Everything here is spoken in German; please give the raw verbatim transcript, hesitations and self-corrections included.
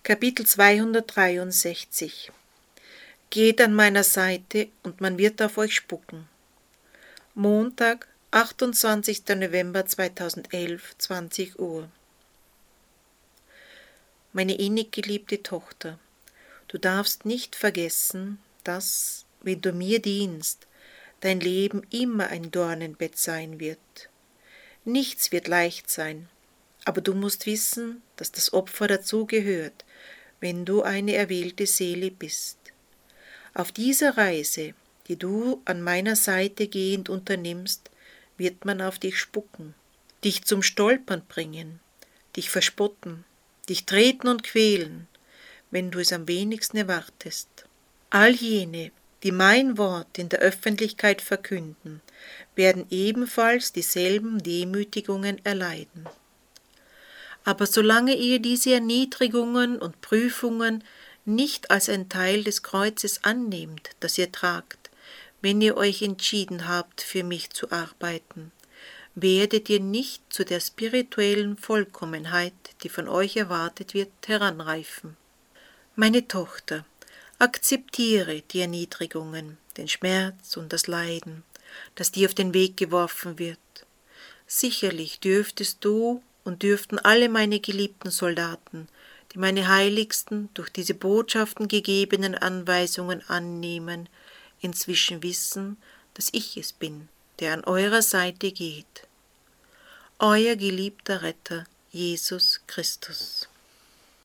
Kapitel zweihundertdreiundsechzig. Geht an meiner Seite und man wird auf euch spucken. Montag, achtundzwanzigster November zweitausendelf, zwanzig Uhr. Meine innig geliebte Tochter, du darfst nicht vergessen, dass, wenn du mir dienst, dein Leben immer ein Dornenbett sein wird. Nichts wird leicht sein, aber du musst wissen, dass das Opfer dazu gehört, wenn du eine erwählte Seele bist. Auf dieser Reise, die du an meiner Seite gehend unternimmst, wird man auf dich spucken, dich zum Stolpern bringen, dich verspotten, dich treten und quälen, wenn du es am wenigsten erwartest. All jene, die mein Wort in der Öffentlichkeit verkünden, werden ebenfalls dieselben Demütigungen erleiden. Aber solange ihr diese Erniedrigungen und Prüfungen nicht als ein Teil des Kreuzes annehmt, das ihr tragt, wenn ihr euch entschieden habt, für mich zu arbeiten, werdet ihr nicht zu der spirituellen Vollkommenheit, die von euch erwartet wird, heranreifen. Meine Tochter, akzeptiere die Erniedrigungen, den Schmerz und das Leiden, das dir auf den Weg geworfen wird. Sicherlich dürftest du und dürften alle meine geliebten Soldaten, die meine heiligsten, durch diese Botschaften gegebenen Anweisungen annehmen, inzwischen wissen, dass ich es bin, der an eurer Seite geht. Euer geliebter Retter, Jesus Christus.